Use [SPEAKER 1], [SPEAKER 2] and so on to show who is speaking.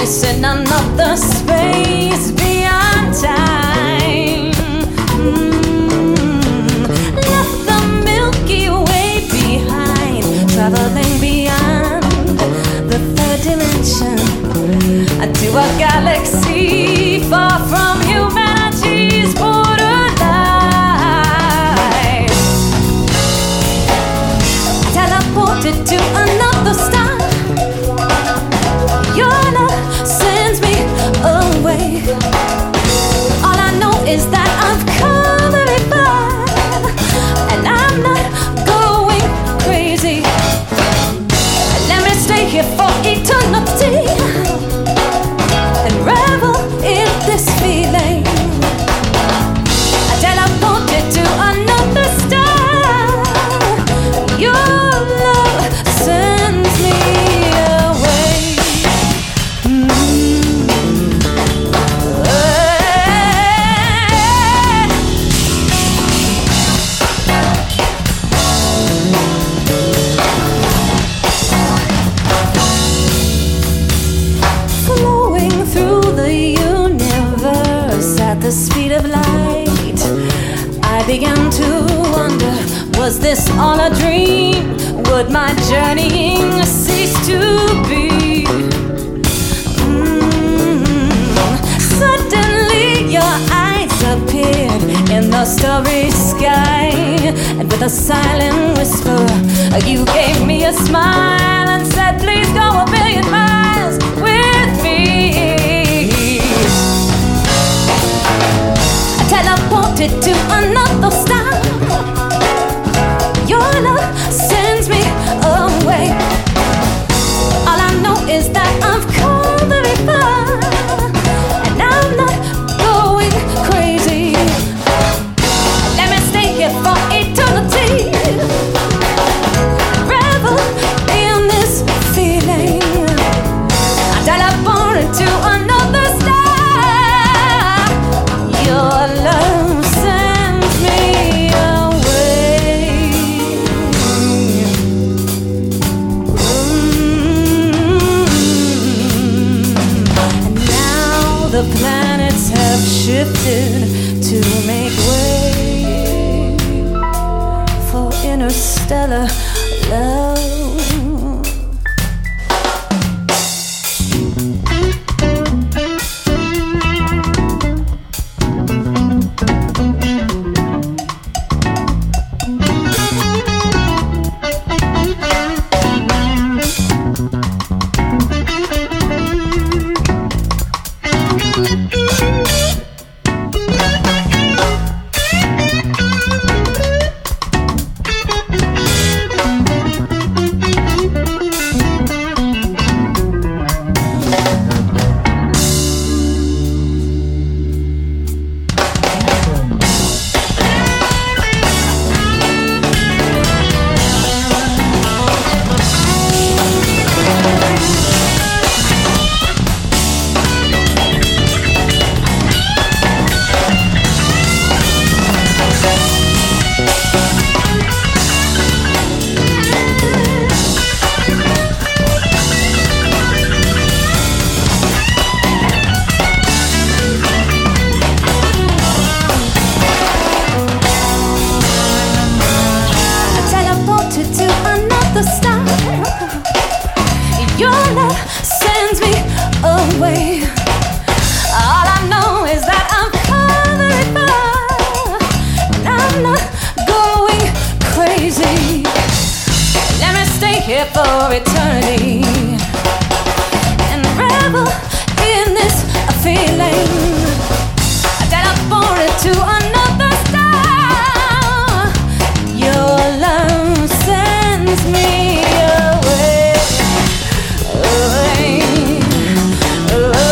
[SPEAKER 1] missing another space beyond time. Left the Milky Way behind, traveling beyond the third dimension to a galaxy far from humanity's borderline. Teleported to another star. Your love sends me away. All I know is that I've come very far, and I'm not going crazy. Let me stay here for eternity and revel in this feeling. I teleported to another star. Your love sends me away. Flowing through the universe at the speed of light, I began to wonder, was this all a dream? Would my journeying cease to be? Suddenly your eyes appeared in the starry sky, and with a silent whisper you gave me a smile and said, please go a million miles with me. I teleported to another star. Your love sends me away. All I know is that I've come very far, and I'm not going crazy. Let me stay here for eternity, revel in this feeling. I teleported to another star. Your love sends me away. And now the planets have shifted to make way for interstellar love. Here for eternity and revel in this feeling. I teleported to another star. Your love sends me away, away, away.